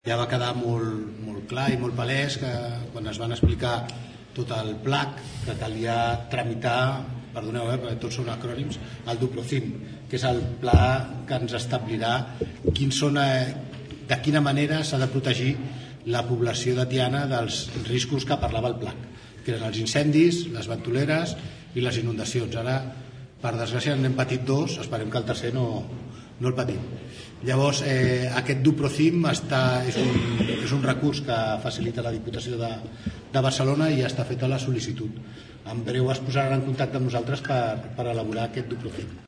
Ja va quedar molt clar i molt palès que quan es van explicar tot el PLAC que calia tramitar, perdoneu, perquè tots són acrònims, el Duprocim, que és el pla que ens establirà de quina manera s'ha de protegir la població de Tiana dels riscos que parlava el PLAC, que eren els incendis, les ventoleres i les inundacions. Ara, per desgràcia, n'hem patit dos, esperem que el tercer no el patim. Llavors, aquest Duprocim és un recurs que facilita la Diputació de Barcelona i està feta la sol·licitud. En breu es posaran en contacte amb nosaltres per elaborar aquest Duprocim.